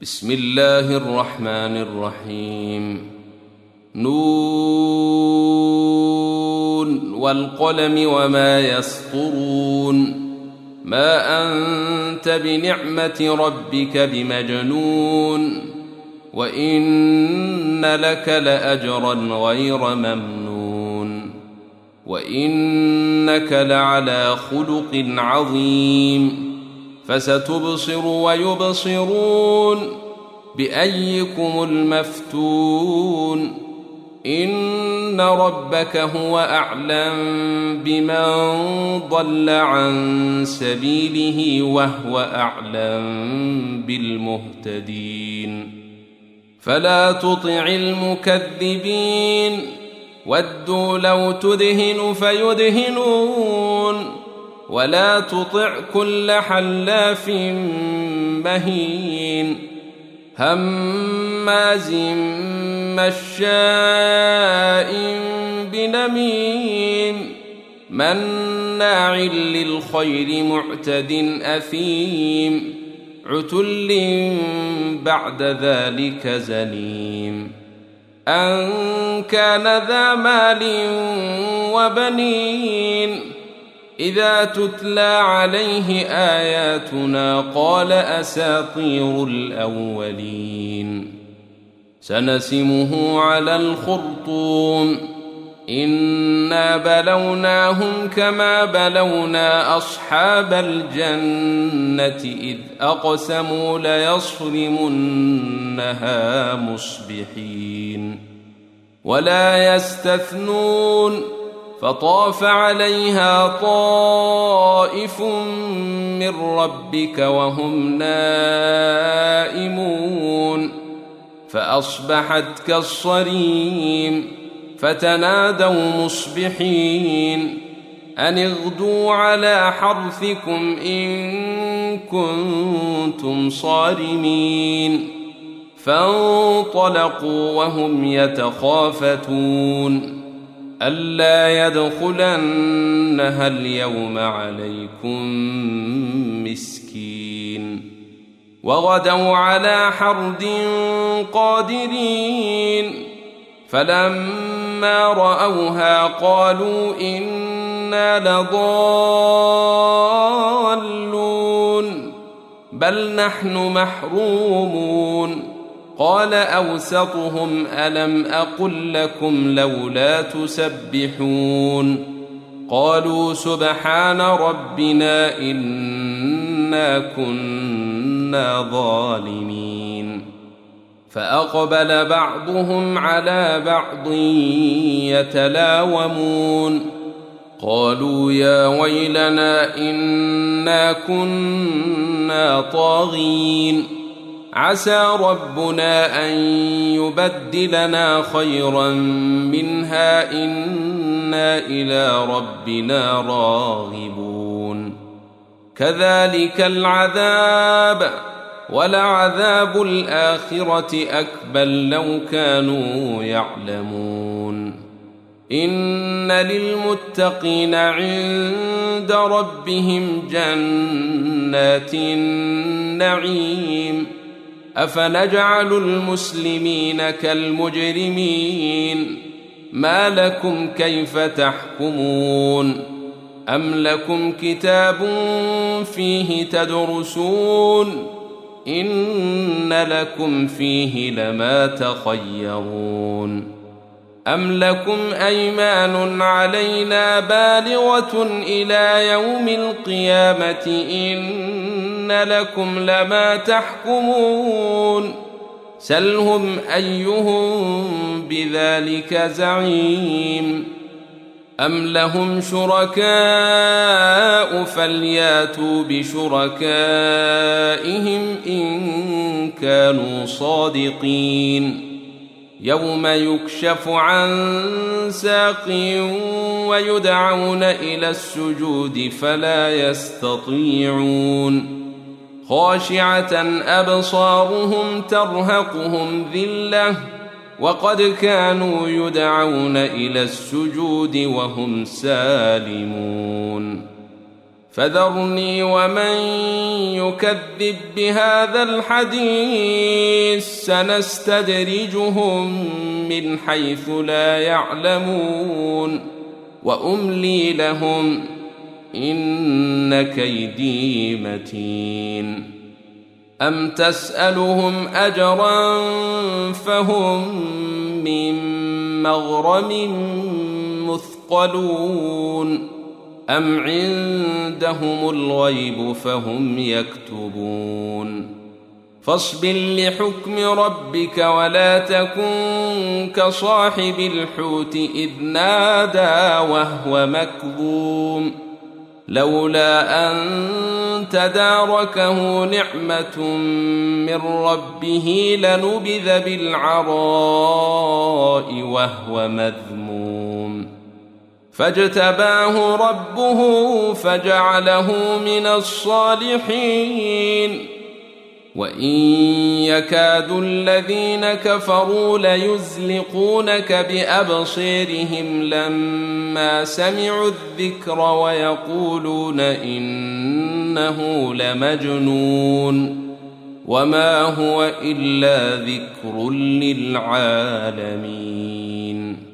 بسم الله الرحمن الرحيم. نون والقلم وما يسطرون. ما أنت بنعمة ربك بمجنون، وإن لك لأجرا غير ممنون، وإنك لعلى خلق عظيم. فستبصر ويبصرون بأيكم المفتون. إن ربك هو أعلم بمن ضل عن سبيله وهو أعلم بالمهتدين. فلا تطع المكذبين، ودوا لو تدهن فيدهنون. ولا تطع كل حلاف مهين، هماز مشاء بنميم، مناع للخير معتد أثيم، عتل بعد ذلك زنيم. أن كان ذا مال وبنين، إذا تتلى عليه آياتنا قال أساطير الأولين. سنسمه على الخرطوم. إنا بلوناهم كما بلونا أصحاب الجنة إذ أقسموا ليصرمنها مصبحين. ولا يستثنون، فطاف عليها طائف من ربك وهم نائمون، فأصبحت كالصريم. فتنادوا مصبحين أن اغدوا على حرثكم إن كنتم صارمين. فانطلقوا وهم يتخافتون ألا يدخلنها اليوم عليكم مسكين. وغدوا على حرد قادرين، فلما رأوها قالوا إنا لضالون بل نحن محرومون. قال أوسطهم ألم أقل لكم لولا تسبحون؟ قالوا سبحان ربنا إنا كنا ظالمين. فأقبل بعضهم على بعض يتلاومون قالوا يا ويلنا إنا كنا طاغين، عسى ربنا أن يبدلنا خيرا منها إنا إلى ربنا راغبون. كذلك العذاب، ولعذاب الآخرة أكبر لو كانوا يعلمون. إن للمتقين عند ربهم جنات النعيم. أفنجعل المسلمين كالمجرمين؟ ما لكم كيف تحكمون؟ أم لكم كتاب فيه تدرسون؟ إن لكم فيه لما تخيرون. أم لكم أيمان علينا بالغة إلى يوم القيامة إن لكم لما تحكمون. سلهم أيهم بذلك زعيم. أم لهم شركاء فلياتوا بشركائهم إن كانوا صادقين. يوم يكشف عن ساق ويدعون إلى السجود فلا يستطيعون. خاشعة أبصارهم ترهقهم ذلة وقد كانوا يدعون إلى السجود وهم سالمون. فذرني ومن يكذب بهذا الحديث سنستدرجهم من حيث لا يعلمون وأملي لهم إن كيدي متين أم تسألهم أجرا فهم من مغرم مثقلون أم عندهم الغيب فهم يكتبون فاصبر لحكم ربك ولا تكن كصاحب الحوت إذ نادى وهو مكظوم لولا أن تداركه نعمة من ربه لنبذ بالعراء وهو مذموم فاجتباه ربه فجعله من الصالحين وإن يكاد الذين كفروا ليزلقونك بأبصيرهم لما سمعوا الذكر ويقولون إنه لمجنون وما هو إلا ذكر للعالمين